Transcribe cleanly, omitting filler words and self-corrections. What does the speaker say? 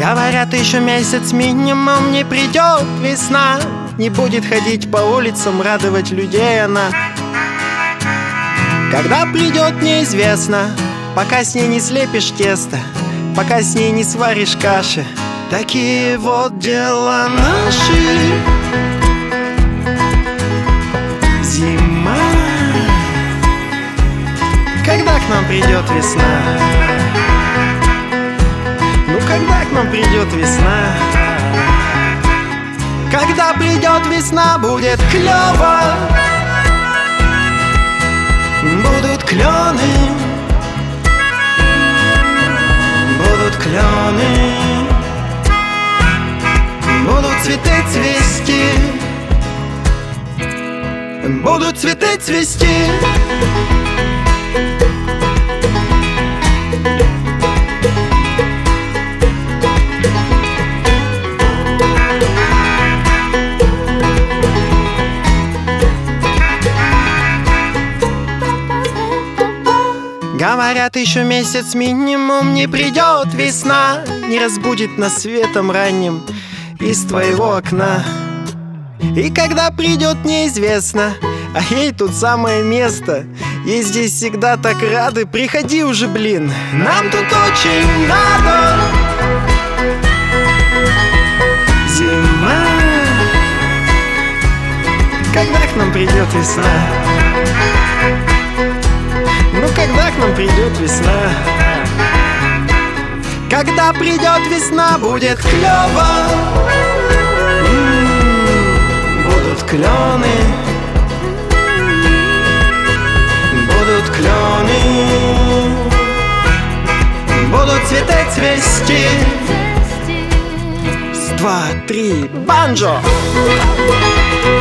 Говорят, еще месяц минимум не придет весна. Не будет ходить по улицам, радовать людей она. Когда придет, неизвестно, пока с ней не слепишь тесто, пока с ней не сваришь каши. Такие вот дела наши. Зима. Когда к нам придет весна? Ну когда к нам придет весна? Когда придет весна, будет клёво. Будут клены, будут клены, будут цветы цвести, будут цветы цвести. Говорят, еще месяц минимум не придет весна, не разбудит нас светом ранним из твоего окна. И когда придет, неизвестно, а ей тут самое место. Ей здесь всегда так рады. Приходи уже, блин, нам тут очень надо. Зима. Когда к нам придет весна? Ну когда к нам придет весна? Когда придет весна, будет клёво. Будут клены, будут клены, будут цветы цвести. Раз, два, три, банджо!